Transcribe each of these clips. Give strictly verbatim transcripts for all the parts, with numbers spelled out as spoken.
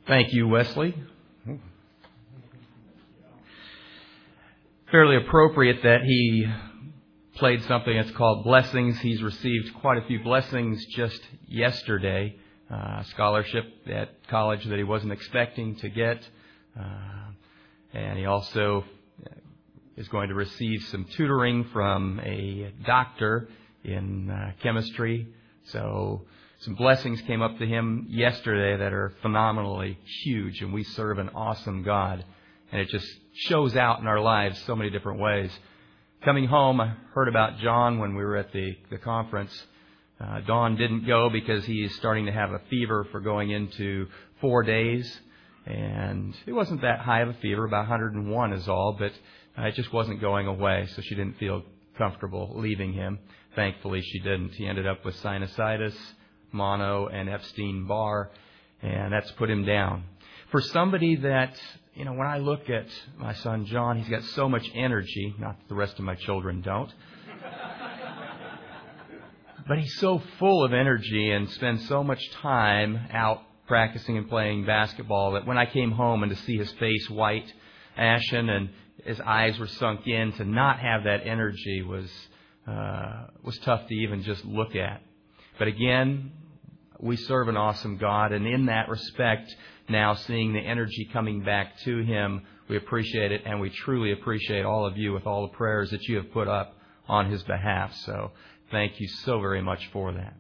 Thank you, Wesley. Fairly appropriate that he played something that's called Blessings. He's received quite a few blessings just yesterday. Uh, scholarship at college that he wasn't expecting to get. Uh, and he also is going to receive some tutoring from a doctor in uh, chemistry. So some blessings came up to him yesterday that are phenomenally huge, and we serve an awesome God. And it just shows out in our lives so many different ways. Coming home, I heard about John when we were at the, the conference. Uh, Dawn didn't go because he's starting to have a fever for going into four days. And it wasn't that high of a fever, about one hundred one is all, but uh, it just wasn't going away, so she didn't feel comfortable leaving him. Thankfully, she didn't. He ended up with sinusitis, mono, and Epstein-Barr, and that's put him down. For somebody that, you know, when I look at my son John, he's got so much energy, not that the rest of my children don't, but he's so full of energy and spends so much time out practicing and playing basketball that when I came home and to see his face white, ashen, and his eyes were sunk in, to not have that energy was uh, was tough to even just look at. But again, we serve an awesome God, and in that respect, now seeing the energy coming back to him, we appreciate it, and we truly appreciate all of you with all the prayers that you have put up on his behalf. So thank you so very much for that.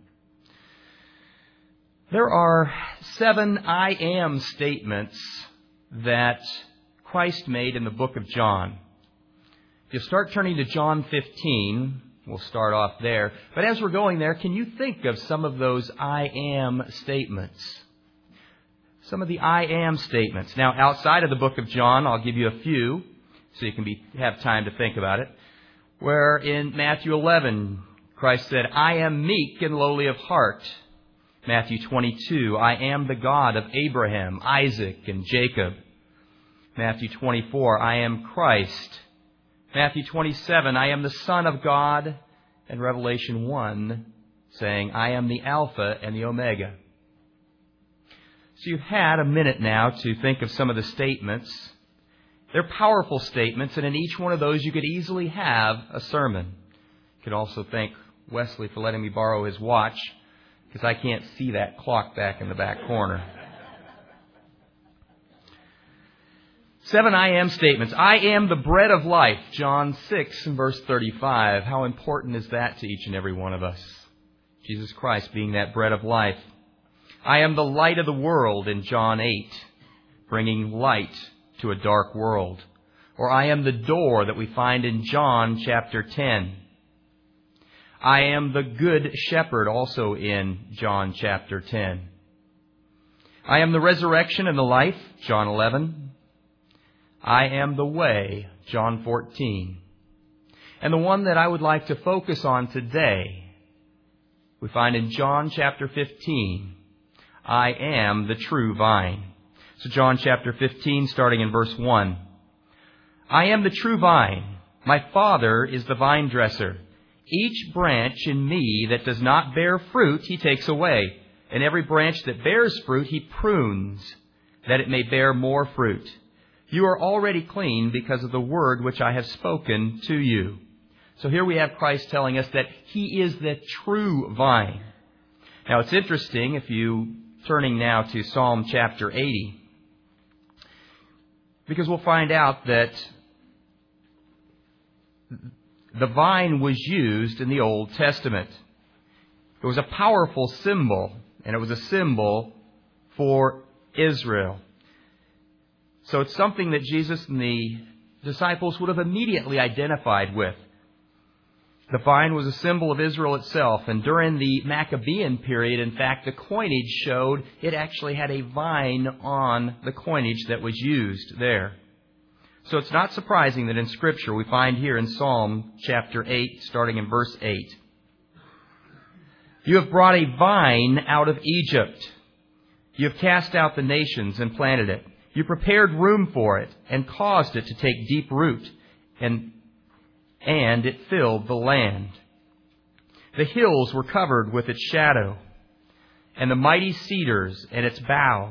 There are seven I am statements that Christ made in the book of John. If you start turning to John fifteen, we'll start off there. But as we're going there, can you think of some of those I am statements? Some of the I am statements. Now, outside of the book of John, I'll give you a few so you can be, have time to think about it. Where in Matthew eleven, Christ said, I am meek and lowly of heart. Matthew twenty-two, I am the God of Abraham, Isaac, and Jacob. Matthew twenty-four, I am Christ. Matthew twenty-seven, I am the Son of God. And Revelation one, saying, I am the Alpha and the Omega. So you've had a minute now to think of some of the statements. They're powerful statements, and in each one of those you could easily have a sermon. You could also thank Wesley for letting me borrow his watch, because I can't see that clock back in the back corner. Seven I am statements. I am the bread of life, John six and verse thirty-five. How important is that to each and every one of us? Jesus Christ being that bread of life. I am the light of the world in John eight, bringing light to a dark world. Or I am the door that we find in John chapter ten. I am the good shepherd also in John chapter ten. I am the resurrection and the life, John eleven. I am the way, John fourteen. And the one that I would like to focus on today, we find in John chapter fifteen. I am the true vine. So John chapter fifteen, starting in verse one. I am the true vine. My Father is the vine dresser. Each branch in me that does not bear fruit, he takes away. And every branch that bears fruit, he prunes, that it may bear more fruit. You are already clean because of the word which I have spoken to you. So here we have Christ telling us that he is the true vine. Now it's interesting, if you turning now to Psalm chapter eighty, because we'll find out that the vine was used in the Old Testament. It was a powerful symbol, and it was a symbol for Israel. So it's something that Jesus and the disciples would have immediately identified with. The vine was a symbol of Israel itself, and during the Maccabean period, in fact, the coinage showed it actually had a vine on the coinage that was used there. So it's not surprising that in Scripture we find here in Psalm chapter eight, starting in verse eight, you have brought a vine out of Egypt. You have cast out the nations and planted it. You prepared room for it and caused it to take deep root, and and it filled the land. The hills were covered with its shadow, and the mighty cedars and its boughs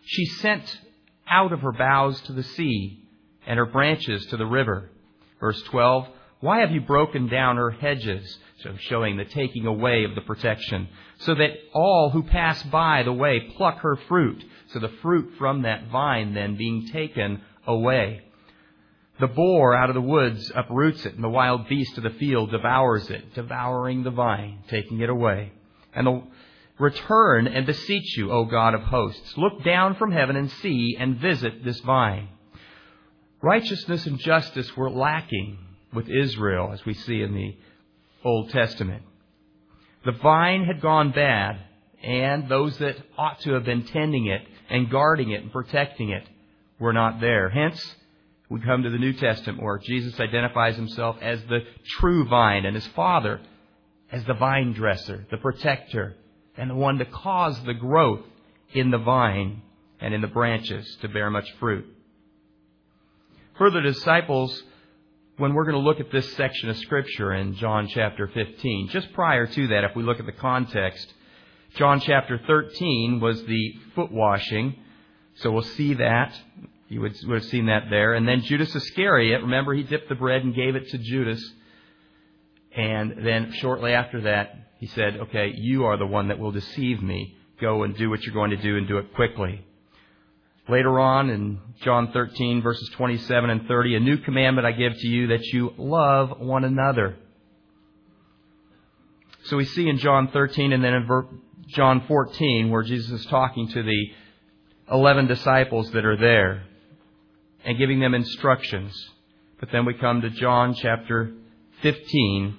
She sent out of her boughs to the sea, and her branches to the river. Verse twelve, why have you broken down her hedges? So showing the taking away of the protection, so that all who pass by the way pluck her fruit. So the fruit from that vine then being taken away. The boar out of the woods uproots it, and the wild beast of the field devours it, devouring the vine, taking it away. And the return and beseech you, O God of hosts, look down from heaven and see and visit this vine. Righteousness and justice were lacking with Israel, as we see in the Old Testament. The vine had gone bad, and those that ought to have been tending it and guarding it and protecting it were not there. Hence, we come to the New Testament where Jesus identifies himself as the true vine and his Father as the vine dresser, the protector, and the one to cause the growth in the vine and in the branches to bear much fruit. Further, disciples, when we're going to look at this section of Scripture in John chapter fifteen, just prior to that, if we look at the context, John chapter thirteen was the foot washing. So we'll see that. You would, would have seen that there. And then Judas Iscariot, remember he dipped the bread and gave it to Judas. And then shortly after that, he said, okay, you are the one that will deceive me. Go and do what you're going to do and do it quickly. Later on in John thirteen, verses twenty-seven and thirty, a new commandment I give to you, that you love one another. So we see in John thirteen and then in John fourteen where Jesus is talking to the eleven disciples that are there and giving them instructions. But then we come to John chapter fifteen.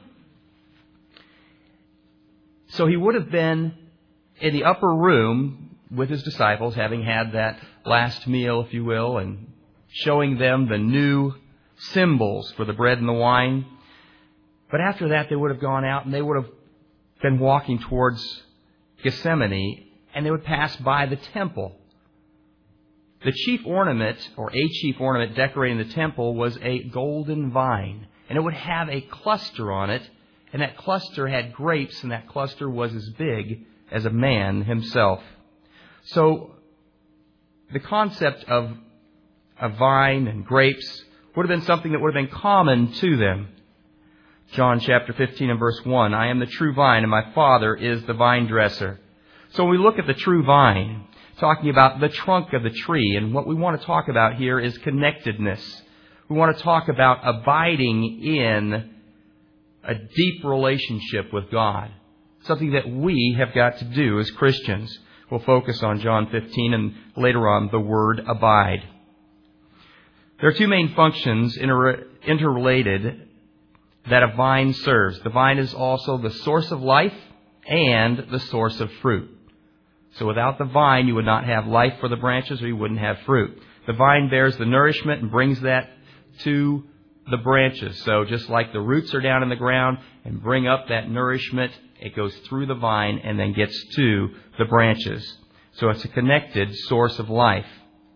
So he would have been in the upper room with his disciples, having had that last meal, if you will, and showing them the new symbols for the bread and the wine. But after that, they would have gone out and they would have been walking towards Gethsemane, and they would pass by the temple. The chief ornament, or a chief ornament decorating the temple, was a golden vine, and it would have a cluster on it, and that cluster had grapes, and that cluster was as big as a man himself. So the concept of a vine and grapes would have been something that would have been common to them. John chapter fifteen and verse one, I am the true vine and my Father is the vine dresser. So when we look at the true vine, talking about the trunk of the tree, and what we want to talk about here is connectedness. We want to talk about abiding in a deep relationship with God. Something that we have got to do as Christians. We'll focus on John fifteen and later on the word abide. There are two main functions inter- interrelated that a vine serves. The vine is also the source of life and the source of fruit. So without the vine, you would not have life for the branches, or you wouldn't have fruit. The vine bears the nourishment and brings that to the branches. So just like the roots are down in the ground and bring up that nourishment, it goes through the vine and then gets to the branches. So it's a connected source of life.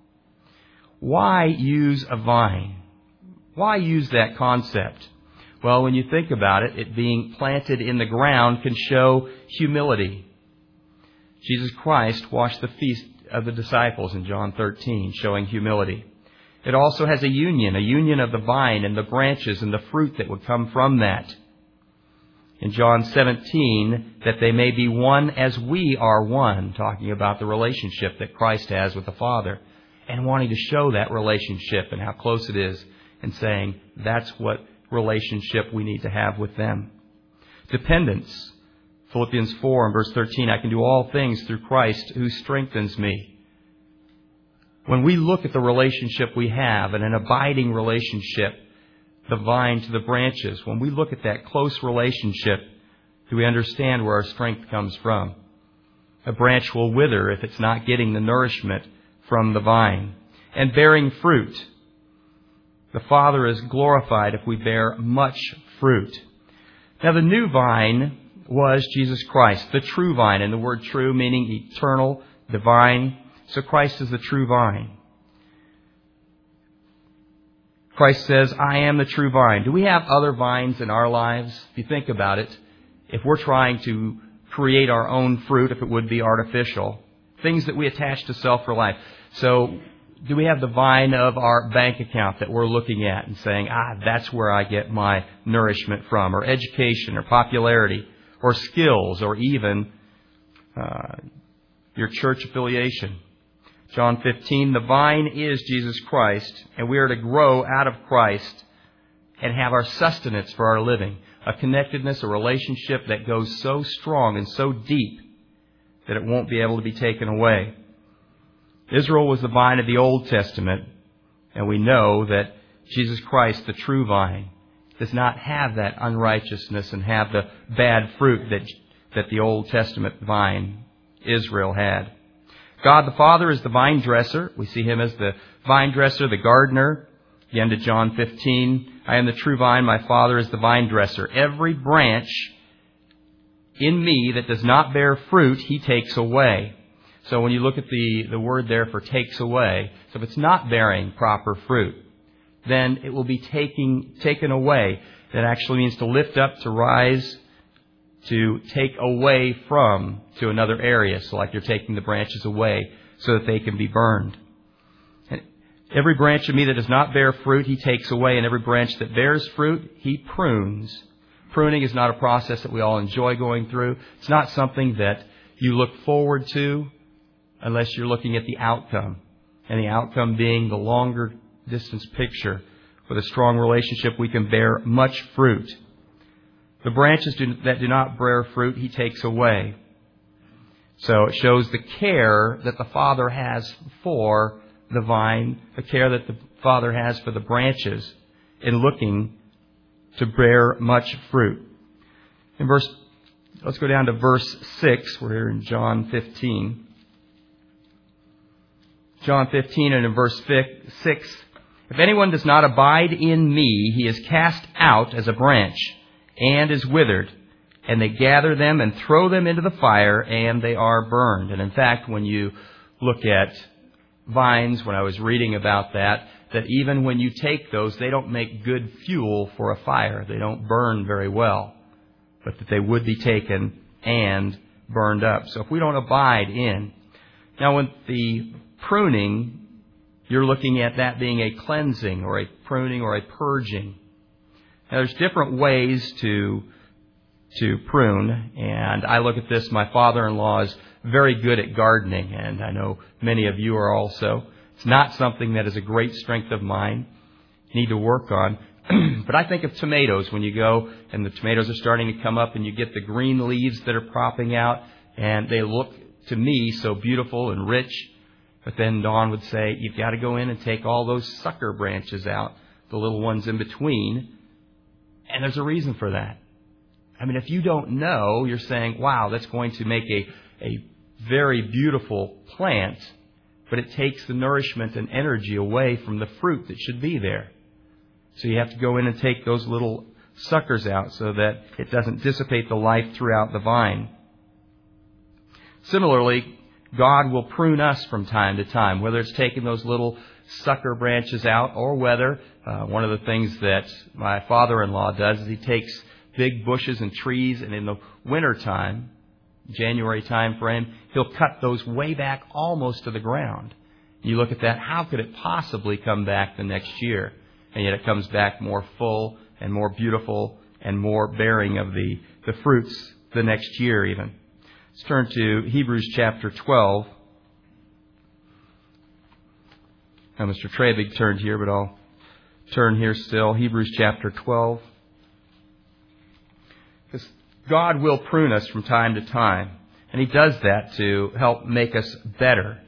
Why use a vine? Why use that concept? Well, when you think about it, it being planted in the ground can show humility. Jesus Christ washed the feet of the disciples in John thirteen, showing humility. It also has a union, a union of the vine and the branches and the fruit that would come from that. In John seventeen, that they may be one as we are one, talking about the relationship that Christ has with the Father, and wanting to show that relationship and how close it is, and saying that's what relationship we need to have with them. Dependence. Philippians four and verse thirteen, I can do all things through Christ who strengthens me. When we look at the relationship we have, and an abiding relationship, the vine to the branches, when we look at that close relationship, do we understand where our strength comes from? A branch will wither if it's not getting the nourishment from the vine. And bearing fruit. The Father is glorified if we bear much fruit. Now the new vine was Jesus Christ, the true vine, and the word true meaning eternal, divine. So Christ is the true vine. Christ says, I am the true vine. Do we have other vines in our lives? If you think about it, if we're trying to create our own fruit, if it would be artificial, things that we attach to self for life. So do we have the vine of our bank account that we're looking at and saying, ah, that's where I get my nourishment from, or education, or popularity, or skills, or even uh, your church affiliation? John fifteen, the vine is Jesus Christ, and we are to grow out of Christ and have our sustenance for our living, a connectedness, a relationship that goes so strong and so deep that it won't be able to be taken away. Israel was the vine of the Old Testament, and we know that Jesus Christ, the true vine, does not have that unrighteousness and have the bad fruit that, that the Old Testament vine, Israel, had. God the Father is the vine dresser. We see Him as the vine dresser, the gardener. Again to John fifteen, I am the true vine, my Father is the vine dresser. Every branch in me that does not bear fruit, He takes away. So when you look at the, the word there for takes away, so if it's not bearing proper fruit, then it will be taking, taken away. That actually means to lift up, to rise, to take away from to another area. So like you're taking the branches away so that they can be burned. And every branch of me that does not bear fruit, He takes away. And every branch that bears fruit, He prunes. Pruning is not a process that we all enjoy going through. It's not something that you look forward to unless you're looking at the outcome. And the outcome being the longer distance picture. With a strong relationship, we can bear much fruit. The branches do, that do not bear fruit, He takes away. So it shows the care that the Father has for the vine, the care that the Father has for the branches in looking to bear much fruit. In verse, let's go down to verse six. We're here in John fifteen. John fifteen and in verse six. If anyone does not abide in me, he is cast out as a branch and is withered. And they gather them and throw them into the fire, and they are burned. And in fact, when you look at vines, when I was reading about that, that even when you take those, they don't make good fuel for a fire. They don't burn very well. But that they would be taken and burned up. So if we don't abide in. Now, with the pruning, you're looking at that being a cleansing or a pruning or a purging. Now, there's different ways to to prune, and I look at this. My father-in-law is very good at gardening, and I know many of you are also. It's not something that is a great strength of mine. Need to work on. But I think of tomatoes when you go and the tomatoes are starting to come up and you get the green leaves that are propping out, and they look to me so beautiful and rich. But then Dawn would say, you've got to go in and take all those sucker branches out, the little ones in between. And there's a reason for that. I mean, if you don't know, you're saying, wow, that's going to make a, a very beautiful plant, but it takes the nourishment and energy away from the fruit that should be there. So you have to go in and take those little suckers out so that it doesn't dissipate the life throughout the vine. Similarly, God will prune us from time to time, whether it's taking those little sucker branches out or whether uh, one of the things that my father-in-law does is he takes big bushes and trees, and in the wintertime, January time frame, he'll cut those way back almost to the ground. You look at that, how could it possibly come back the next year? And yet it comes back more full and more beautiful and more bearing of the, the fruits the next year even. Let's turn to Hebrews chapter twelve. Now, Mister Trabig turned here, but I'll turn here still. Hebrews chapter twelve. Because God will prune us from time to time. And He does that to help make us better.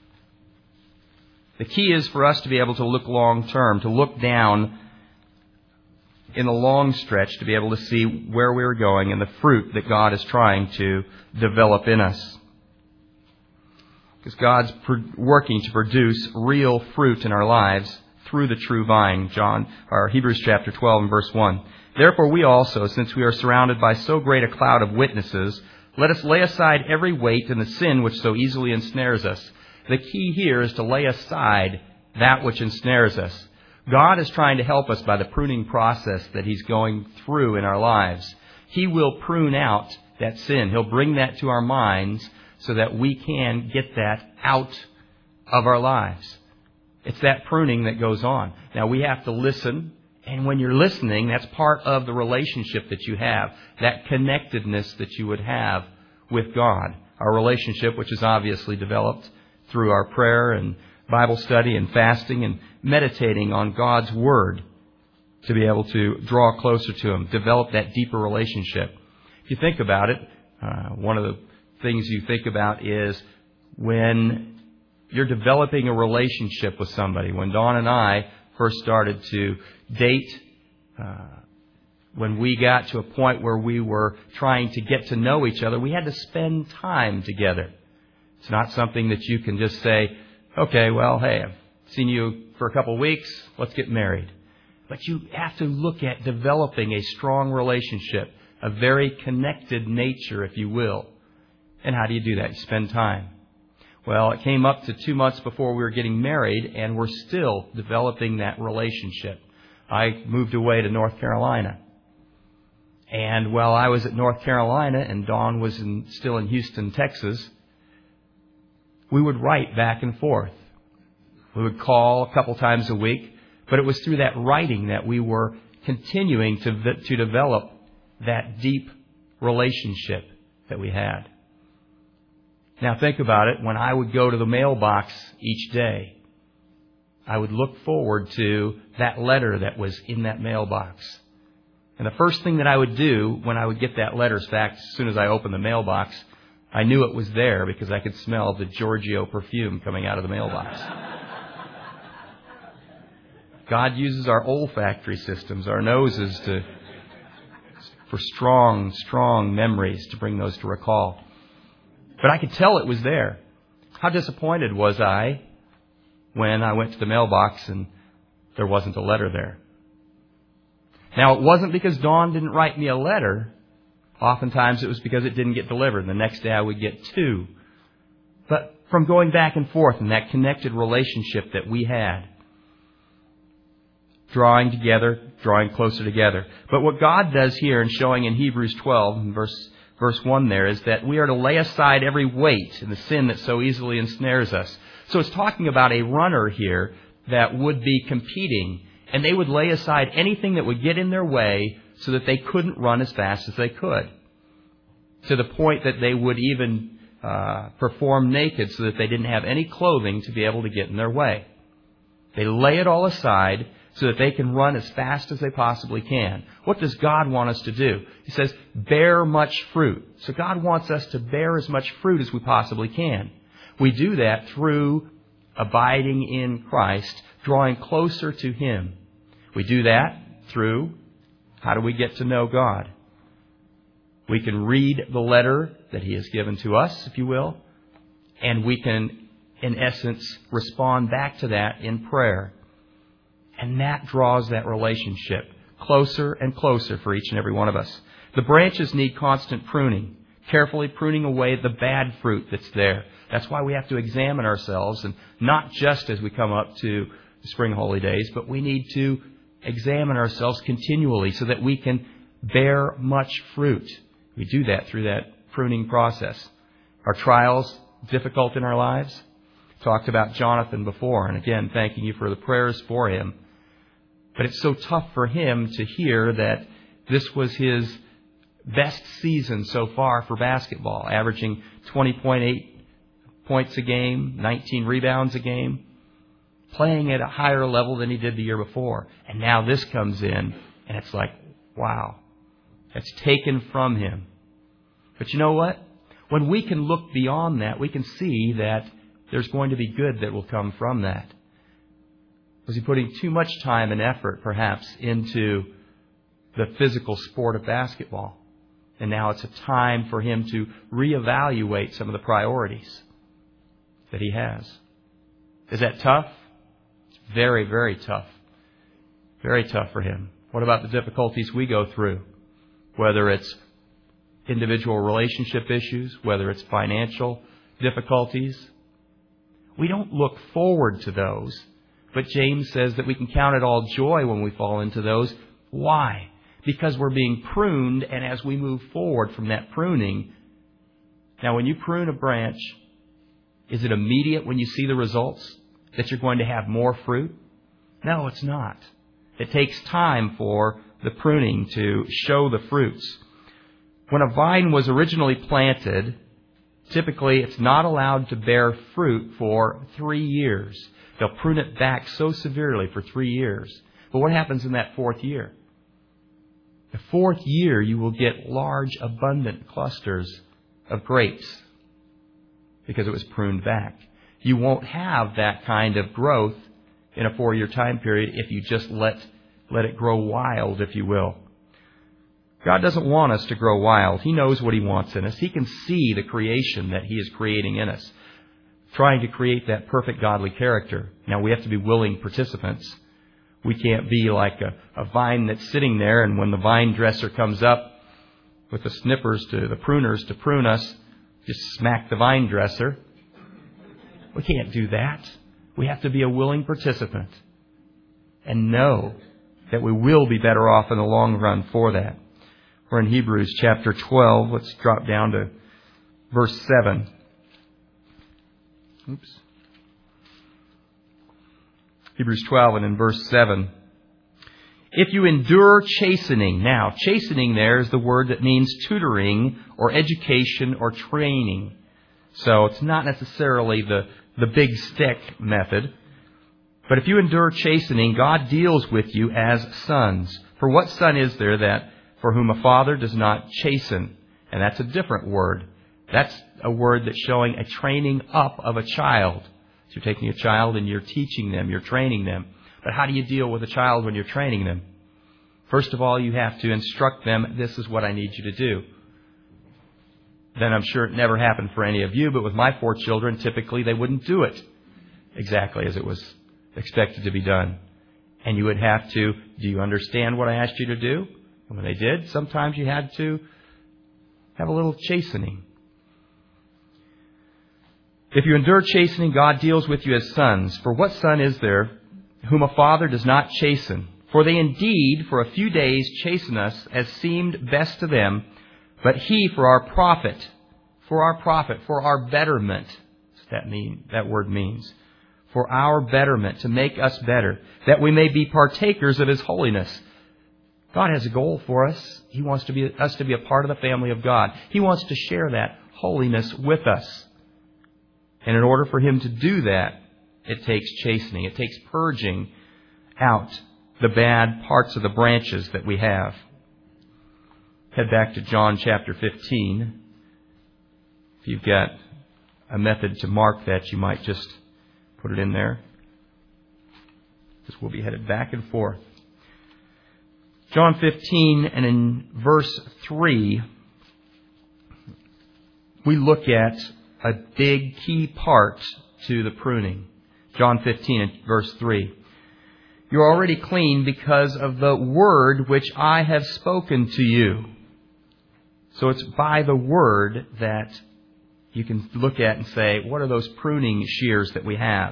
The key is for us to be able to look long term, to look down in the long stretch, to be able to see where we're going and the fruit that God is trying to develop in us. Because God's working to produce real fruit in our lives through the true vine. John, or Hebrews chapter twelve and verse one. Therefore we also, since we are surrounded by so great a cloud of witnesses, let us lay aside every weight and the sin which so easily ensnares us. The key here is to lay aside that which ensnares us. God is trying to help us by the pruning process that He's going through in our lives. He will prune out that sin. He'll bring that to our minds so that we can get that out of our lives. It's that pruning that goes on. Now, we have to listen. And when you're listening, that's part of the relationship that you have, that connectedness that you would have with God. Our relationship, which is obviously developed through our prayer and Bible study and fasting and meditating on God's Word to be able to draw closer to Him, develop that deeper relationship. If you think about it, uh, one of the things you think about is when you're developing a relationship with somebody. When Dawn and I first started to date, uh, when we got to a point where we were trying to get to know each other, we had to spend time together. It's not something that you can just say, okay, well, hey, I've seen you for a couple of weeks, let's get married. But you have to look at developing a strong relationship, a very connected nature, if you will. And how do you do that? You spend time. Well, it came up to two months before we were getting married, and we're still developing that relationship. I moved away to North Carolina. And while I was at North Carolina and Dawn was in, still in Houston, Texas, we would write back and forth. We would call a couple times a week, but it was through that writing that we were continuing to, to develop that deep relationship that we had. Now think about it. When I would go to the mailbox each day, I would look forward to that letter that was in that mailbox. And the first thing that I would do when I would get that letter, in fact, as soon as I opened the mailbox, I knew it was there because I could smell the Giorgio perfume coming out of the mailbox. God uses our olfactory systems, our noses, to for strong, strong memories to bring those to recall. But I could tell it was there. How disappointed was I when I went to the mailbox and there wasn't a letter there? Now, it wasn't because Dawn didn't write me a letter. Oftentimes it was because it didn't get delivered. The next day I would get two. But from going back and forth in that connected relationship that we had, drawing together, drawing closer together. But what God does here and showing in Hebrews twelve, in verse Verse one there, is that we are to lay aside every weight and the sin that so easily ensnares us. So it's talking about a runner here that would be competing, and they would lay aside anything that would get in their way so that they couldn't run as fast as they could. To the point that they would even uh, perform naked so that they didn't have any clothing to be able to get in their way. They lay it all aside so that they can run as fast as they possibly can. What does God want us to do? He says, bear much fruit. So God wants us to bear as much fruit as we possibly can. We do that through abiding in Christ, drawing closer to Him. We do that through, how do we get to know God? We can read the letter that He has given to us, if you will, and we can, in essence, respond back to that in prayer. And that draws that relationship closer and closer for each and every one of us. The branches need constant pruning, carefully pruning away the bad fruit that's there. That's why we have to examine ourselves, and not just as we come up to the spring holy days, but we need to examine ourselves continually so that we can bear much fruit. We do that through that pruning process. Are trials difficult in our lives? Talked about Jonathan before, and again, thanking you for the prayers for him. But it's so tough for him to hear that this was his best season so far for basketball, averaging twenty point eight points a game, nineteen rebounds a game, playing at a higher level than he did the year before. And now this comes in, and it's like, wow, that's taken from him. But you know what? When we can look beyond that, we can see that there's going to be good that will come from that. Was he putting too much time and effort, perhaps, into the physical sport of basketball? And now it's a time for him to reevaluate some of the priorities that he has. Is that tough? It's very, very tough. Very tough for him. What about the difficulties we go through? Whether it's individual relationship issues, whether it's financial difficulties. We don't look forward to those. But James says that we can count it all joy when we fall into those. Why? Because we're being pruned, and as we move forward from that pruning, Now, when you prune a branch, is it immediate when you see the results that you're going to have more fruit? No, it's not. It takes time for the pruning to show the fruits. When a vine was originally planted, typically it's not allowed to bear fruit for three years. They'll prune it back so severely for three years. But what happens in that fourth year? The fourth year, you will get large, abundant clusters of grapes because it was pruned back. You won't have that kind of growth in a four-year time period if you just let, let it grow wild, if you will. God doesn't want us to grow wild. He knows what He wants in us. He can see the creation that He is creating in us, trying to create that perfect godly character. Now, we have to be willing participants. We can't be like a, a vine that's sitting there, and when the vine dresser comes up with the snippers to the pruners to prune us, just smack the vine dresser. We can't do that. We have to be a willing participant and know that we will be better off in the long run for that. We're in Hebrews chapter twelve. Let's drop down to verse seven. Oops. Hebrews twelve and in verse seven. If you endure chastening. Now, chastening there is the word that means tutoring or education or training. So it's not necessarily the, the big stick method. But if you endure chastening, God deals with you as sons. For what son is there that for whom a father does not chasten? And that's a different word. That's a word that's showing a training up of a child. So you're taking a child and you're teaching them, you're training them. But how do you deal with a child when you're training them? First of all, you have to instruct them, this is what I need you to do. Then I'm sure it never happened for any of you, but with my four children, typically they wouldn't do it exactly as it was expected to be done. And you would have to, do you understand what I asked you to do? And when they did, sometimes you had to have a little chastening. If you endure chastening, God deals with you as sons. For what son is there whom a father does not chasten? For they indeed for a few days chasten us as seemed best to them, but He for our profit, for our profit, for our betterment. That mean that word means for our betterment, to make us better, that we may be partakers of His holiness. God has a goal for us. He wants to be us to be a part of the family of God. He wants to share that holiness with us. And in order for Him to do that, it takes chastening. It takes purging out the bad parts of the branches that we have. Head back to John chapter fifteen. If you've got a method to mark that, you might just put it in there, because we'll be headed back and forth. John fifteen and in verse three, we look at a big key part to the pruning. John fifteen and verse three. You're already clean because of the word which I have spoken to you. So it's by the word that you can look at and say, what are those pruning shears that we have?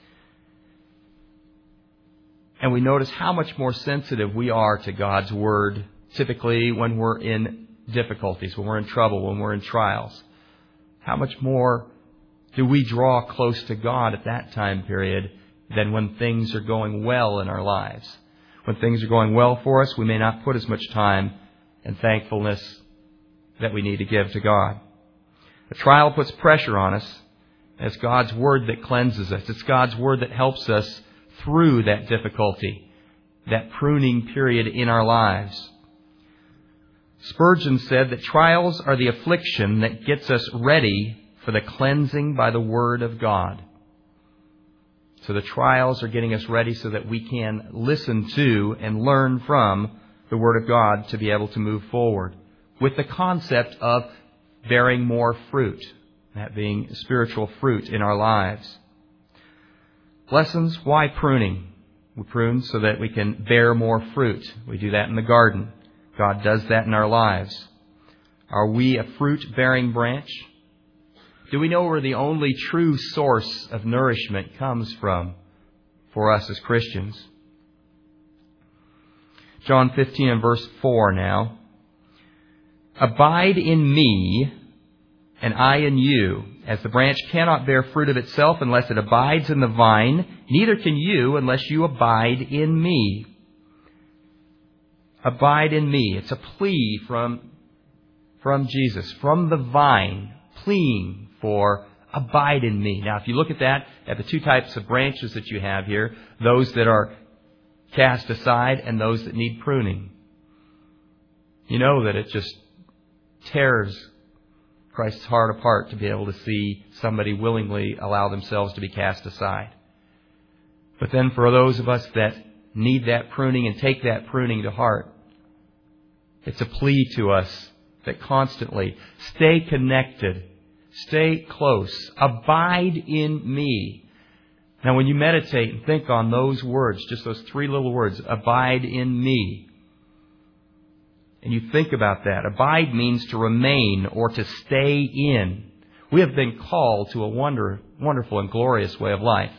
And we notice how much more sensitive we are to God's word, typically when we're in difficulties, when we're in trouble, when we're in trials. How much more do we draw close to God at that time period than when things are going well in our lives? When things are going well for us, we may not put as much time and thankfulness that we need to give to God. A trial puts pressure on us. It's God's word that cleanses us. It's God's word that helps us through that difficulty, that pruning period in our lives. Spurgeon said that trials are the affliction that gets us ready for the cleansing by the word of God. So the trials are getting us ready so that we can listen to and learn from the word of God to be able to move forward with the concept of bearing more fruit, that being spiritual fruit in our lives. Lessons, why pruning? We prune so that we can bear more fruit. We do that in the garden. God does that in our lives. Are we a fruit-bearing branch? Do we know where the only true source of nourishment comes from for us as Christians? John fifteen and verse four now. Abide in me, and I in you. As the branch cannot bear fruit of itself unless it abides in the vine, neither can you unless you abide in me. Abide in me. It's a plea from, from Jesus, from the vine, pleading for abide in me. Now, if you look at that, at the two types of branches that you have here, those that are cast aside and those that need pruning. You know that it just tears Christ's heart apart to be able to see somebody willingly allow themselves to be cast aside. But then for those of us that need that pruning and take that pruning to heart, it's a plea to us that constantly stay connected, stay close, abide in me. Now when you meditate and think on those words, just those three little words, abide in me, and you think about that, abide means to remain or to stay in. We have been called to a wonder, wonderful and glorious way of life.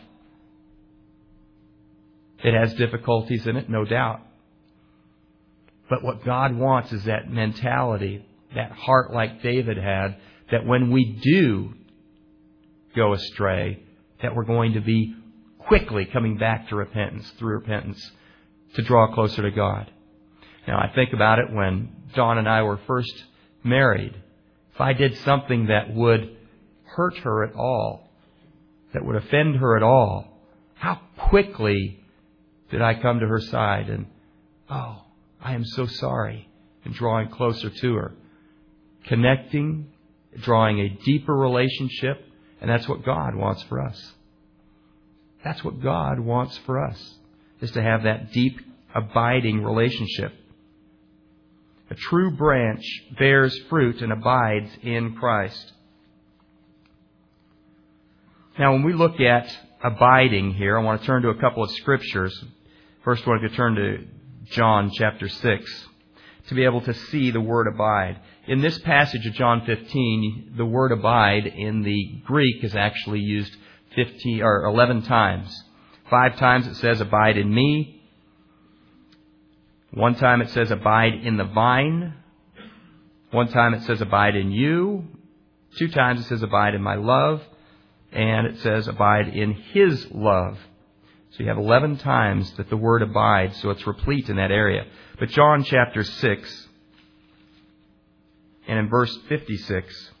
It has difficulties in it, no doubt. But what God wants is that mentality, that heart like David had, that when we do go astray, that we're going to be quickly coming back to repentance, through repentance, to draw closer to God. Now, I think about it when Dawn and I were first married. If I did something that would hurt her at all, that would offend her at all, how quickly did I come to her side and, oh, I am so sorry, and drawing closer to her. Connecting, drawing a deeper relationship, and that's what God wants for us. That's what God wants for us, is to have that deep, abiding relationship. A true branch bears fruit and abides in Christ. Now, when we look at abiding here, I want to turn to a couple of scriptures. First, I want to turn to John chapter six to be able to see the word abide. In this passage of John fifteen, the word abide in the Greek is actually used fifteen or eleven times. Five times it says abide in me. One time it says abide in the vine. One time it says abide in you. Two times it says abide in my love. And it says abide in His love. So you have eleven times that the word abides, so it's replete in that area. But John chapter six, and in verse fifty-six,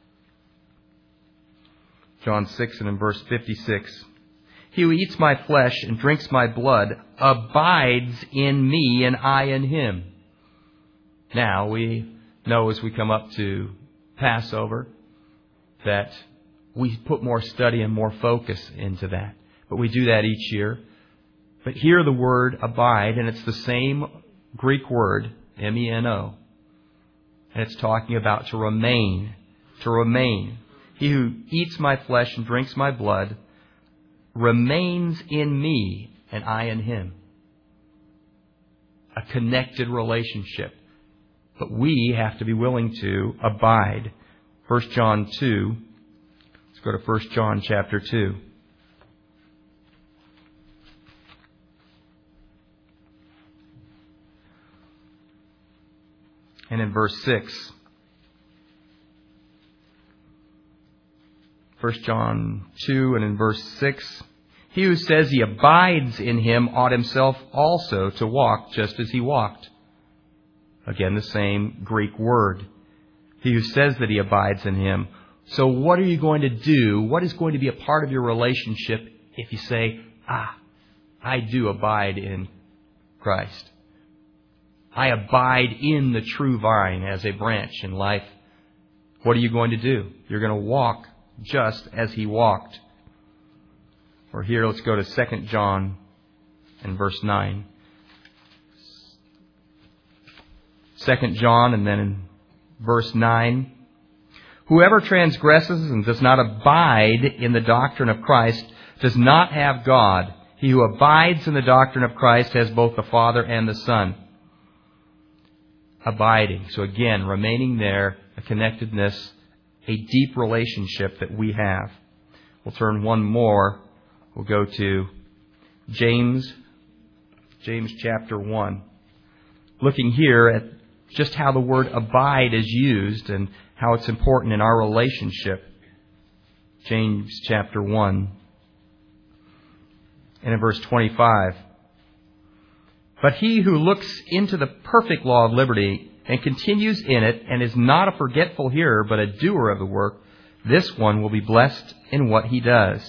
John six and in verse fifty-six, he who eats my flesh and drinks my blood abides in me and I in him. Now, we know as we come up to Passover that we put more study and more focus into that. But we do that each year. But here the word abide, and it's the same Greek word, M E N O. And it's talking about to remain, to remain. He who eats my flesh and drinks my blood remains in me and I in him. A connected relationship. But we have to be willing to abide. First John two. Let's go to First John chapter two. And in verse six. First John two and in verse six. He who says he abides in him ought himself also to walk just as he walked. Again, the same Greek word. He who says that he abides in him. So what are you going to do? What is going to be a part of your relationship if you say, ah, I do abide in Christ. I abide in the true vine as a branch in life. What are you going to do? You're going to walk just as he walked. Or here, let's go to Second John and verse nine. Second John and then in verse nine. Whoever transgresses and does not abide in the doctrine of Christ does not have God. He who abides in the doctrine of Christ has both the Father and the Son. Abiding. So again, remaining there, a connectedness, a deep relationship that we have. We'll turn one more. We'll go to James, James chapter one. Looking here at just how the word abide is used and how it's important in our relationship. James chapter one and in verse twenty-five. But he who looks into the perfect law of liberty and continues in it and is not a forgetful hearer but a doer of the work, this one will be blessed in what he does.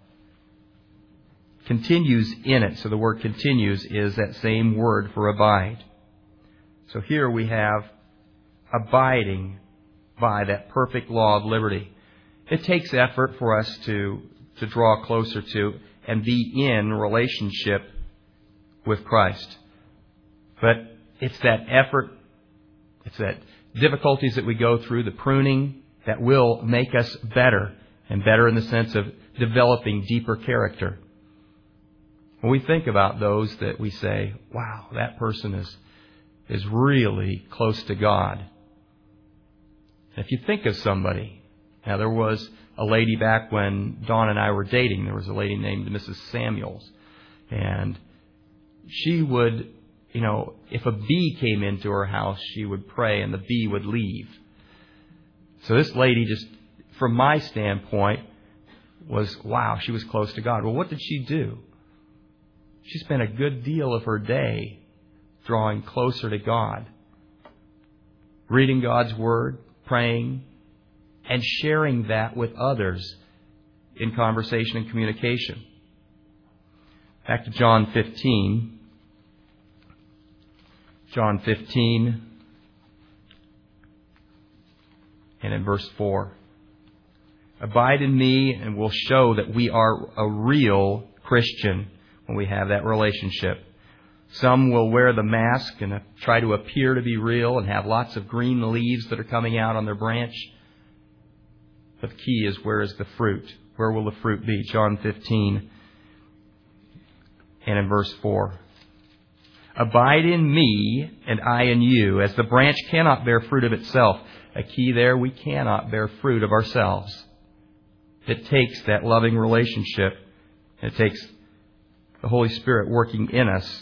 Continues in it. So the word continues is that same word for abide. So here we have abiding by that perfect law of liberty. It takes effort for us to, to draw closer to and be in relationship with Christ. But it's that effort, it's that difficulties that we go through, the pruning, that will make us better, and better in the sense of developing deeper character. When we think about those that we say, wow, that person is, is really close to God. If you think of somebody, now there was a lady back when Dawn and I were dating, there was a lady named Missus Samuels. And she would, you know, if a bee came into her house, she would pray and the bee would leave. So this lady just, from my standpoint, was, wow, she was close to God. Well, what did she do? She spent a good deal of her day drawing closer to God, reading God's Word, praying, and sharing that with others in conversation and communication. Back to John fifteen. John fifteen and in verse four. Abide in me and we'll show that we are a real Christian when we have that relationship. Some will wear the mask and try to appear to be real and have lots of green leaves that are coming out on their branch. But the key is, where is the fruit? Where will the fruit be? John fifteen and in verse four. Abide in me and I in you, as the branch cannot bear fruit of itself. A key there, we cannot bear fruit of ourselves. It takes that loving relationship. It takes the Holy Spirit working in us.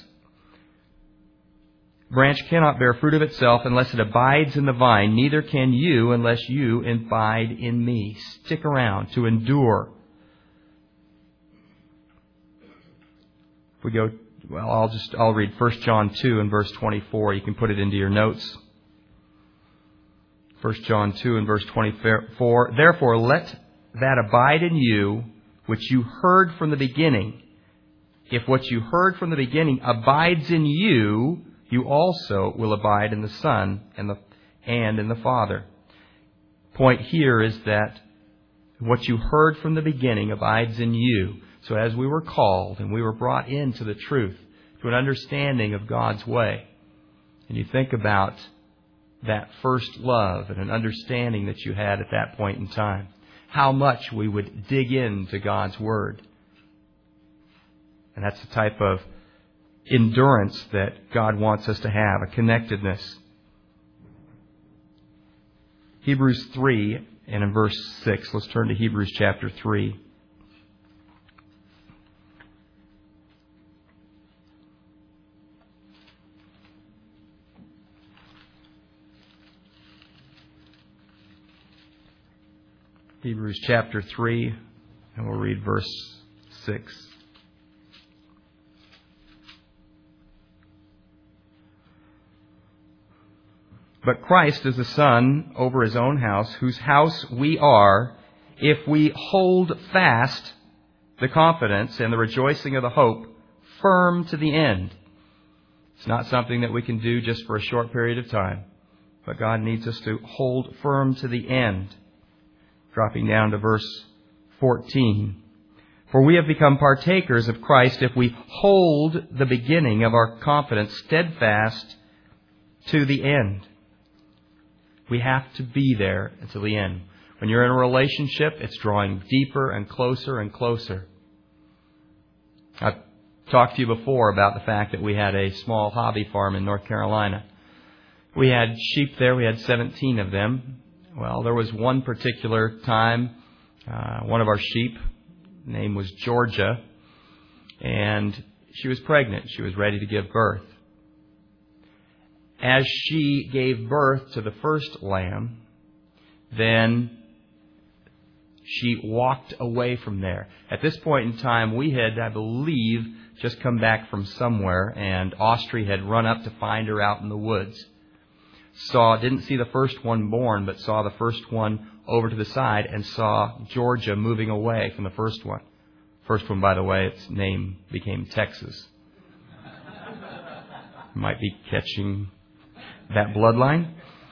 Branch cannot bear fruit of itself unless it abides in the vine. Neither can you unless you abide in me. Stick around to endure. If we go, well, I'll just I'll read First John two and verse twenty-four. You can put it into your notes. First John two and verse twenty-four. Therefore, let that abide in you which you heard from the beginning. If what you heard from the beginning abides in you, you also will abide in the Son and the and in the Father. Point here is that what you heard from the beginning abides in you. So as we were called and we were brought into the truth, to an understanding of God's way, and you think about that first love and an understanding that you had at that point in time, how much we would dig into God's Word. And that's the type of endurance that God wants us to have, a connectedness. Hebrews three and in verse six. Let's turn to Hebrews chapter three. Hebrews chapter three, and we'll read verse six. But Christ is the Son over His own house, whose house we are, if we hold fast the confidence and the rejoicing of the hope firm to the end. It's not something that we can do just for a short period of time, but God needs us to hold firm to the end. Dropping down to verse fourteen. For we have become partakers of Christ if we hold the beginning of our confidence steadfast to the end. We have to be there until the end. When you're in a relationship, it's drawing deeper and closer and closer. I've talked to you before about the fact that we had a small hobby farm in North Carolina. We had sheep there. We had seventeen of them. Well, there was one particular time, uh, one of our sheep, name was Georgia, and she was pregnant. She was ready to give birth. As she gave birth to the first lamb, then she walked away from there. At this point in time, we had, I believe, just come back from somewhere, and Austria had run up to find her out in the woods. Saw, didn't see the first one born, but saw the first one over to the side and saw Georgia moving away from the first one. First one, by the way, its name became Texas. Might be catching that bloodline.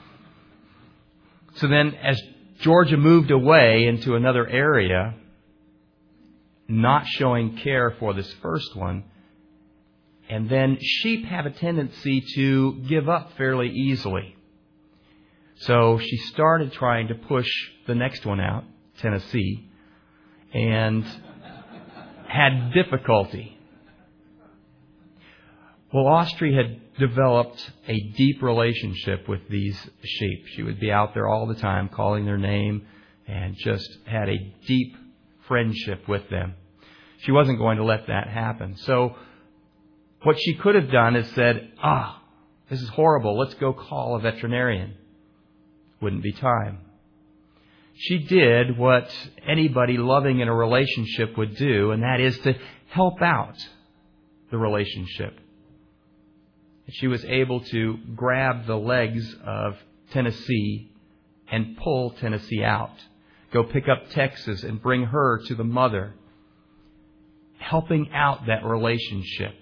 So then, as Georgia moved away into another area, not showing care for this first one, and then sheep have a tendency to give up fairly easily. So she started trying to push the next one out, Tennessee, and had difficulty. Well, Austria had developed a deep relationship with these sheep. She would be out there all the time calling their name and just had a deep friendship with them. She wasn't going to let that happen. So what she could have done is said, ah, this is horrible. Let's go call a veterinarian. Wouldn't be time. She did what anybody loving in a relationship would do, and that is to help out the relationship. She was able to grab the legs of Tennessee and pull Tennessee out. Go pick up Texas and bring her to the mother. Helping out that relationship.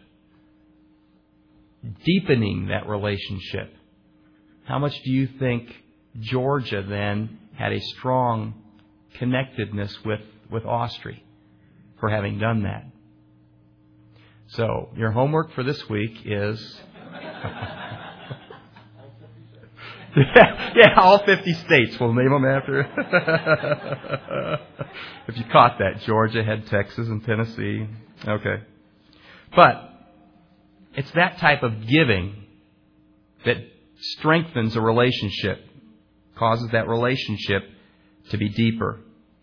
Deepening that relationship. How much do you think Georgia then had a strong connectedness with, with Austria for having done that? So, your homework for this week is... yeah, yeah, all fifty states. We'll name them after. If you caught that, Georgia had Texas and Tennessee. Okay. But it's that type of giving that strengthens a relationship, causes that relationship to be deeper.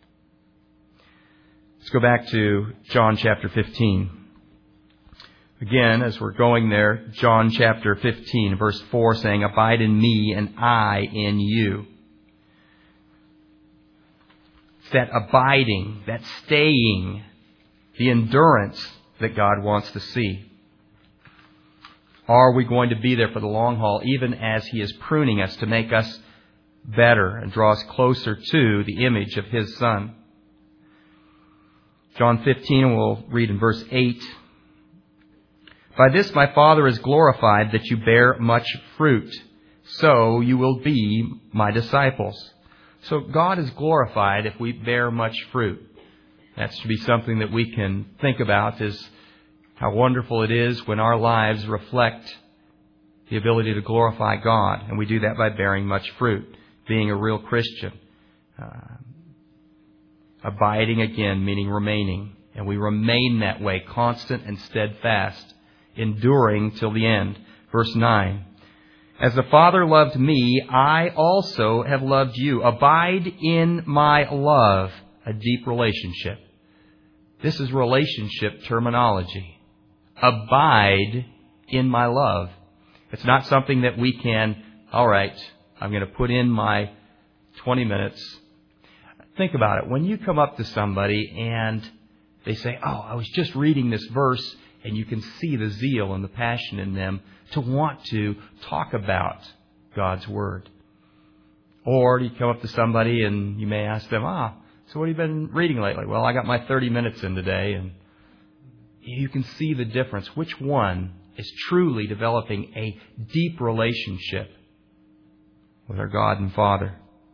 Let's go back to John chapter fifteen. Again, as we're going there, John chapter fifteen, verse four, saying, "Abide in me and I in you." It's that abiding, that staying, the endurance that God wants to see. Are we going to be there for the long haul, even as He is pruning us to make us better and draw us closer to the image of His Son? John fifteen, we'll read in verse eight. "By this my Father is glorified, that you bear much fruit. So you will be my disciples." So God is glorified if we bear much fruit. That should be something that we can think about, is how wonderful it is when our lives reflect the ability to glorify God. And we do that by bearing much fruit, being a real Christian. Uh, abiding again, meaning remaining. And we remain that way, constant and steadfast, enduring till the end. Verse nine. "As the Father loved me, I also have loved you. Abide in my love." A deep relationship. This is relationship terminology. Abide in my love. It's not something that we can, all right, I'm going to put in my twenty minutes. Think about it. When you come up to somebody and they say, "Oh, I was just reading this verse," and you can see the zeal and the passion in them to want to talk about God's Word. Or you come up to somebody and you may ask them, "Ah, so what have you been reading lately?" "Well, I got my thirty minutes in today." And you can see the difference. Which one is truly developing a deep relationship with our God and Father?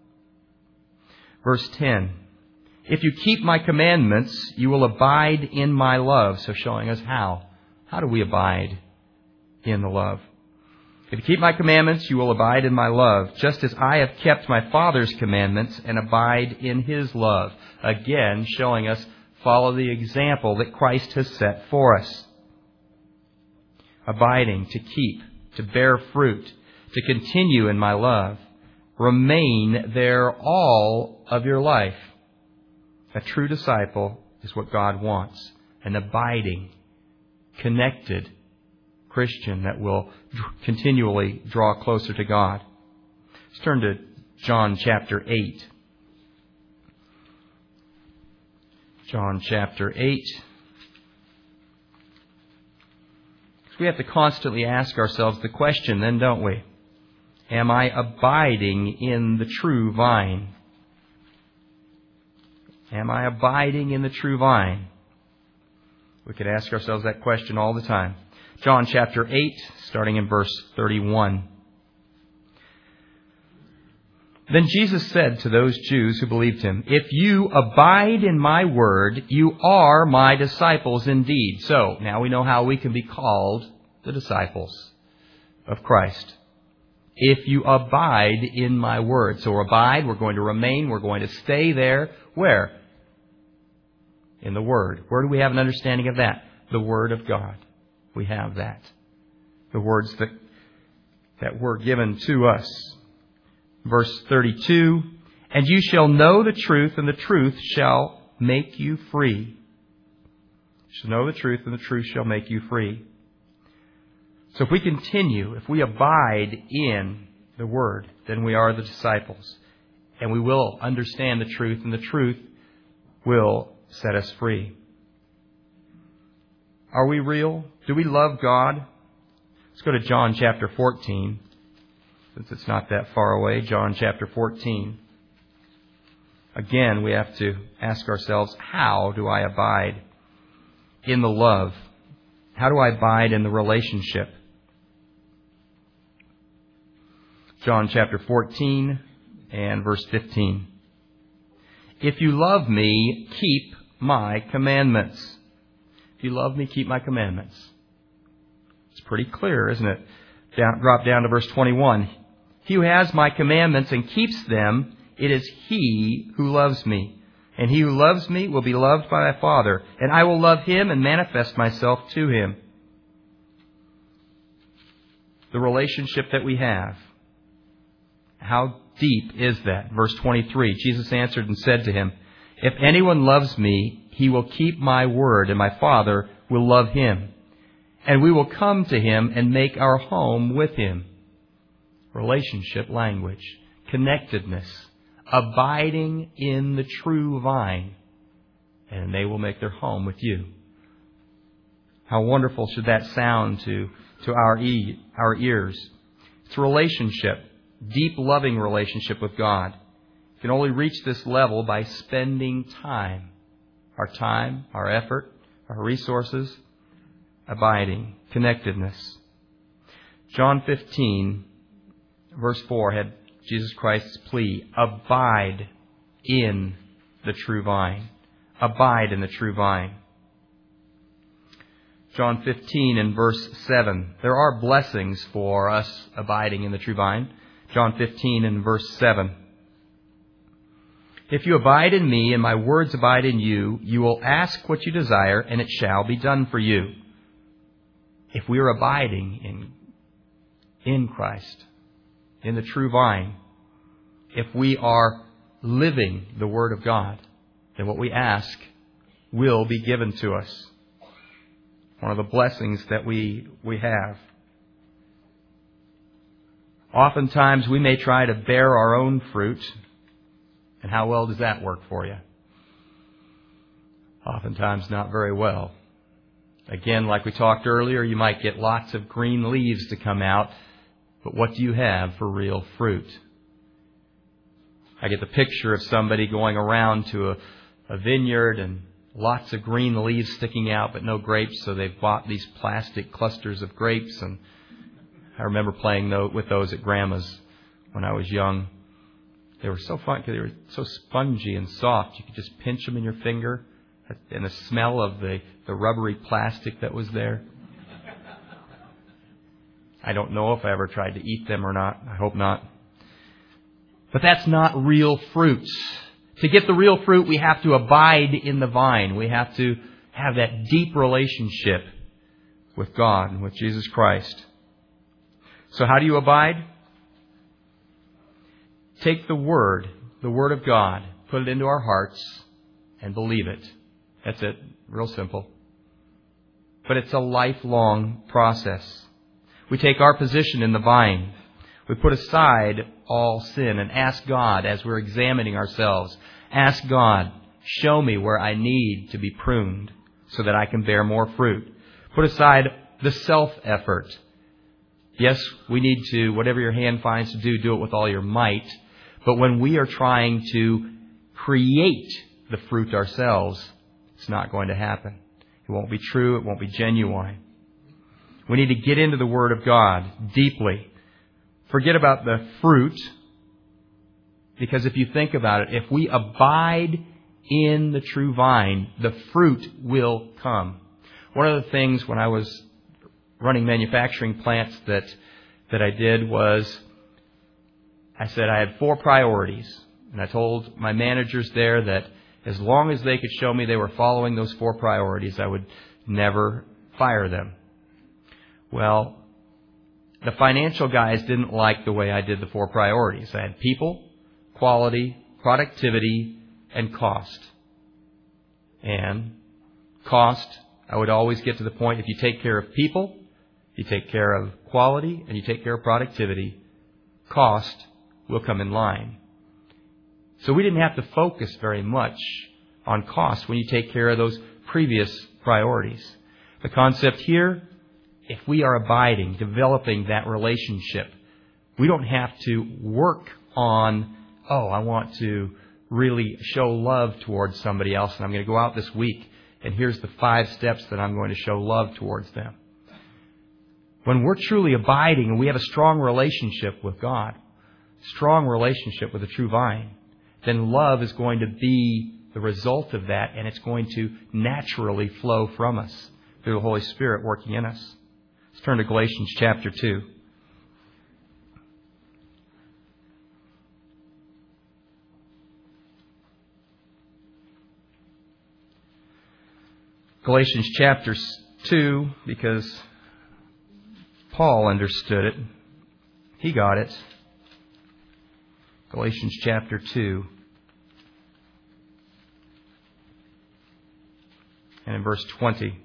Verse ten. "If you keep my commandments, you will abide in my love." So showing us how. How do we abide in the love? "If you keep my commandments, you will abide in my love, just as I have kept my Father's commandments and abide in His love." Again, showing us, follow the example that Christ has set for us. Abiding, to keep, to bear fruit, to continue in my love. Remain there all of your life. A true disciple is what God wants. An abiding, connected Christian that will continually draw closer to God. Let's turn to John chapter eight. John chapter eight. We have to constantly ask ourselves the question then, don't we? Am I abiding in the true vine? Am I abiding in the true vine? We could ask ourselves that question all the time. John chapter eight, starting in verse thirty-one. Then Jesus said to those Jews who believed him, "If you abide in my word, you are my disciples indeed." So, now we know how we can be called the disciples of Christ. If you abide in my word. So abide, we're going to remain, we're going to stay there. Where? In the Word. Where do we have an understanding of that? The Word of God. We have that. The words that, that were given to us. Verse thirty-two, "And you shall know the truth, and the truth shall make you free." You shall know the truth, and the truth shall make you free. So if we continue, if we abide in the Word, then we are the disciples. And we will understand the truth, and the truth will set us free. Are we real? Do we love God? Let's go to John chapter fourteen. Since it's not that far away, John chapter fourteen. Again, we have to ask ourselves, how do I abide in the love? How do I abide in the relationship? John chapter fourteen and verse fifteen. "If you love me, keep my commandments." If you love me, keep my commandments. It's pretty clear, isn't it? Down, drop down to verse twenty-one. "He who has my commandments and keeps them, it is he who loves me. And he who loves me will be loved by my Father, and I will love him and manifest myself to him." The relationship that we have. How deep is that? Verse twenty-three, Jesus answered and said to him, "If anyone loves me, he will keep my word, and my Father will love him. And we will come to him and make our home with him." Relationship language. Connectedness. Abiding in the true vine. And they will make their home with you. How wonderful should that sound to, to our, e, our ears. It's a relationship. Deep, loving relationship with God. You can only reach this level by spending time. Our time, our effort, our resources. Abiding. Connectedness. John fifteen, verse four had Jesus Christ's plea. Abide in the true vine. Abide in the true vine. John fifteen and verse seven. There are blessings for us abiding in the true vine. John fifteen and verse seven. "If you abide in me and my words abide in you, you will ask what you desire and it shall be done for you." If we are abiding in, in Christ, in the true vine, if we are living the Word of God, then what we ask will be given to us. One of the blessings that we, we have. Oftentimes we may try to bear our own fruit. And how well does that work for you? Oftentimes not very well. Again, like we talked earlier, you might get lots of green leaves to come out. But what do you have for real fruit? I get the picture of somebody going around to a, a vineyard and lots of green leaves sticking out, but no grapes. So they've bought these plastic clusters of grapes. And I remember playing with those at Grandma's when I was young. They were so fun because they were so spongy and soft. You could just pinch them in your finger. And the smell of the, the rubbery plastic that was there. I don't know if I ever tried to eat them or not. I hope not. But that's not real fruit. To get the real fruit, we have to abide in the vine. We have to have that deep relationship with God and with Jesus Christ. So how do you abide? Take the Word, the Word of God, put it into our hearts, and believe it. That's it. Real simple. But it's a lifelong process. We take our position in the vine. We put aside all sin and ask God as we're examining ourselves. Ask God, show me where I need to be pruned so that I can bear more fruit. Put aside the self-effort. Yes, we need to, whatever your hand finds to do, do it with all your might. But when we are trying to create the fruit ourselves, it's not going to happen. It won't be true. It won't be genuine. We need to get into the Word of God deeply. Forget about the fruit, because if you think about it, if we abide in the true vine, the fruit will come. One of the things when I was running manufacturing plants that that I did was I said I had four priorities. And I told my managers there that as long as they could show me they were following those four priorities, I would never fire them. Well, the financial guys didn't like the way I did the four priorities. I had people, quality, productivity, and cost. And cost, I would always get to the point, if you take care of people, you take care of quality, and you take care of productivity, cost will come in line. So we didn't have to focus very much on cost when you take care of those previous priorities. The concept here, if we are abiding, developing that relationship, we don't have to work on, oh, I want to really show love towards somebody else, and I'm going to go out this week, and here's the five steps that I'm going to show love towards them. When we're truly abiding and we have a strong relationship with God, strong relationship with the true vine, then love is going to be the result of that, and it's going to naturally flow from us through the Holy Spirit working in us. Let's turn to Galatians chapter two. Galatians chapter two, because Paul understood it. He got it. Galatians chapter two. And in verse twenty.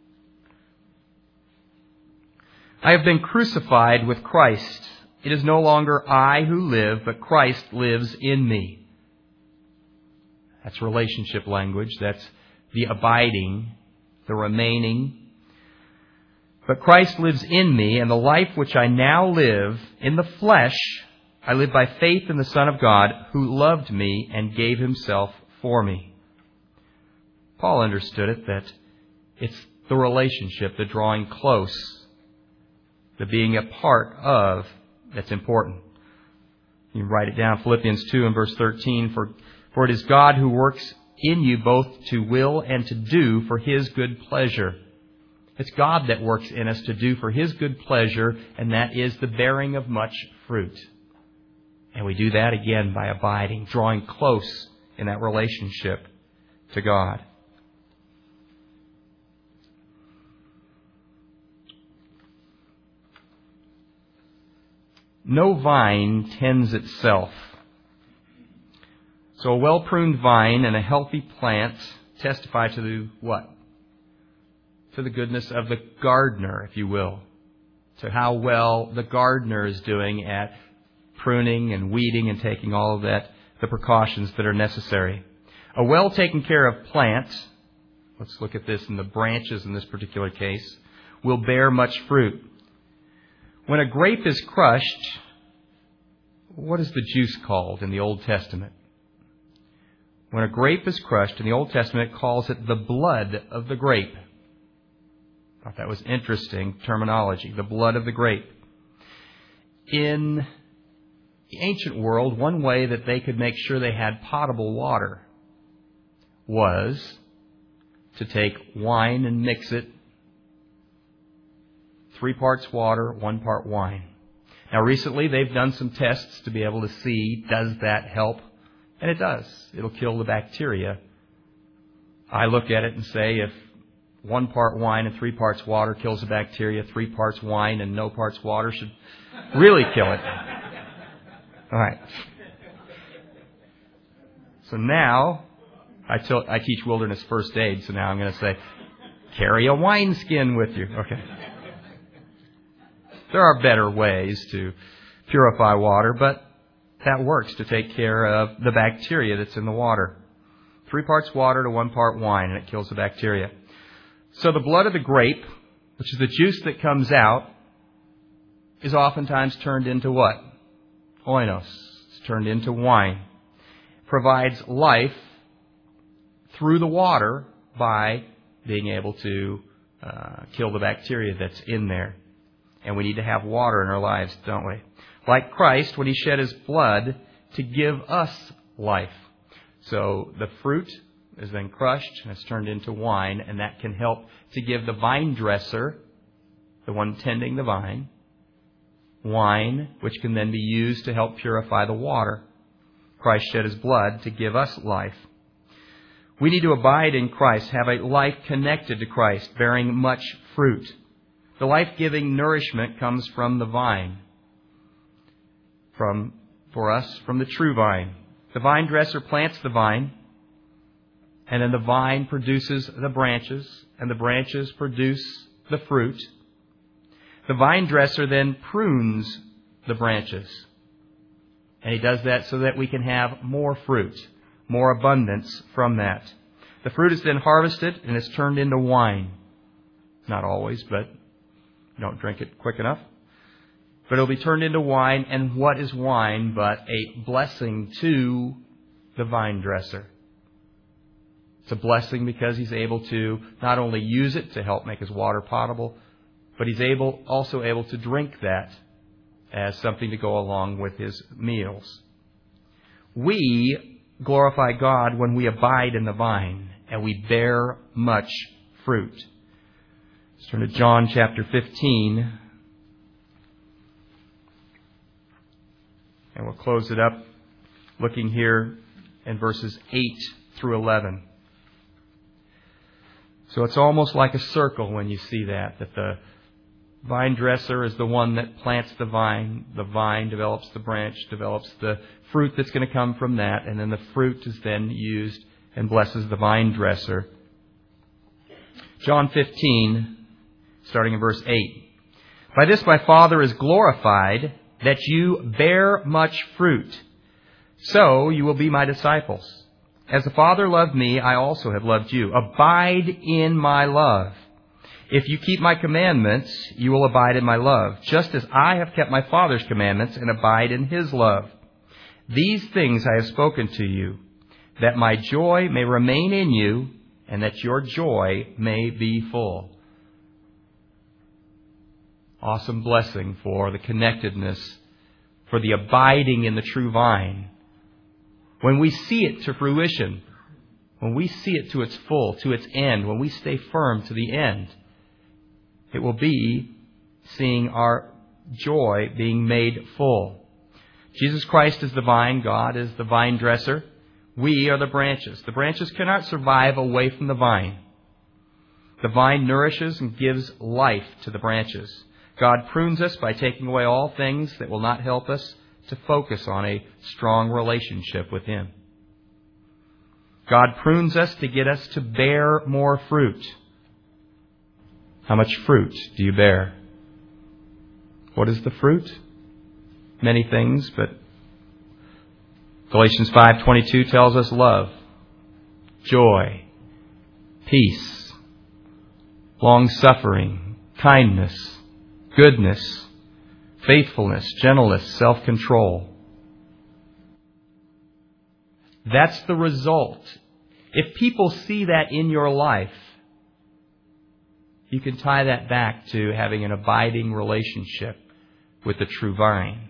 I have been crucified with Christ. It is no longer I who live, but Christ lives in me. That's relationship language. That's the abiding, the remaining. But Christ lives in me, and the life which I now live in the flesh, I live by faith in the Son of God, who loved me and gave himself for me. Paul understood it, that it's the relationship, the drawing close, the being a part of, that's important. You write it down, Philippians two and verse thirteen, for, for it is God who works in you both to will and to do for his good pleasure. It's God that works in us to do for his good pleasure, and that is the bearing of much fruit. And we do that again by abiding, drawing close in that relationship to God. No vine tends itself. So a well-pruned vine and a healthy plant testify to the what? To the goodness of the gardener, if you will. To how well the gardener is doing at pruning and weeding and taking all of that, the precautions that are necessary. A well taken care of plant, let's look at this in the branches in this particular case, will bear much fruit. When a grape is crushed, what is the juice called in the Old Testament? When a grape is crushed in the Old Testament, it calls it the blood of the grape. I thought that was interesting terminology, the blood of the grape. In the ancient world, one way that they could make sure they had potable water was to take wine and mix it, three parts water, one part wine. Now recently they've done some tests to be able to see, does that help? And it does. It'll kill the bacteria. I look at it and say, if one part wine and three parts water kills the bacteria, three parts wine and no parts water should really kill it. All right. So now, I, tell, I teach wilderness first aid, so now I'm going to say, carry a wineskin with you. Okay. There are better ways to purify water, but that works to take care of the bacteria that's in the water. three parts water to one part wine, and it kills the bacteria. So the blood of the grape, which is the juice that comes out, is oftentimes turned into what? Oinos. It's turned into wine. Provides life through the water by being able to uh, kill the bacteria that's in there. And we need to have water in our lives, don't we? Like Christ, when He shed His blood to give us life. So the fruit is then crushed and it's turned into wine, and that can help to give the vine dresser, the one tending the vine, wine, which can then be used to help purify the water. Christ shed His blood to give us life. We need to abide in Christ, have a life connected to Christ, bearing much fruit. The life-giving nourishment comes from the vine. From, for us, from the true vine. The vine dresser plants the vine, and then the vine produces the branches, and the branches produce the fruit. The vine dresser then prunes the branches. And he does that so that we can have more fruit, more abundance from that. The fruit is then harvested and is turned into wine. Not always, but don't drink it quick enough. But it'll be turned into wine, and what is wine but a blessing to the vine dresser? It's a blessing because he's able to not only use it to help make his water potable, but he's able also able to drink that as something to go along with his meals. We glorify God when we abide in the vine and we bear much fruit. Let's turn to John chapter fifteen. And we'll close it up looking here in verses eight through eleven. So it's almost like a circle when you see that, that the vine dresser is the one that plants the vine. The vine develops the branch, develops the fruit that's going to come from that, and then the fruit is then used and blesses the vine dresser. John fifteen, starting in verse eight. By this my Father is glorified, that you bear much fruit. So you will be my disciples. As the Father loved me, I also have loved you. Abide in my love. If you keep my commandments, you will abide in my love, just as I have kept my Father's commandments and abide in His love. These things I have spoken to you, that my joy may remain in you, and that your joy may be full. Awesome blessing for the connectedness, for the abiding in the true vine. When we see it to fruition, when we see it to its full, to its end, when we stay firm to the end, it will be seeing our joy being made full. Jesus Christ is the vine. God is the vine dresser. We are the branches. The branches cannot survive away from the vine. The vine nourishes and gives life to the branches. God prunes us by taking away all things that will not help us to focus on a strong relationship with Him. God prunes us to get us to bear more fruit. How much fruit do you bear? What is the fruit? Many things, but Galatians five twenty-two tells us love, joy, peace, long-suffering, kindness, goodness, faithfulness, gentleness, self-control. That's the result. If people see that in your life, you can tie that back to having an abiding relationship with the true vine.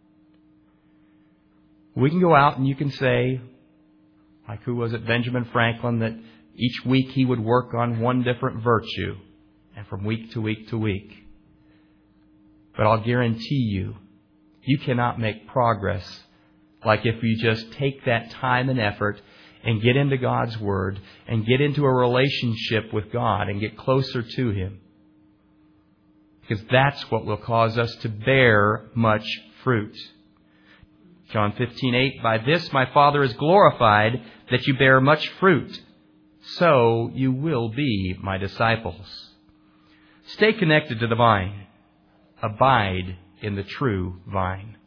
We can go out and you can say, like who was it, Benjamin Franklin, that each week he would work on one different virtue, and from week to week to week. But I'll guarantee you, you cannot make progress like if you just take that time and effort and get into God's Word and get into a relationship with God and get closer to Him. Because that's what will cause us to bear much fruit. John fifteen eight, by this my Father is glorified, that you bear much fruit. So you will be my disciples. Stay connected to the vine. Abide in the true vine.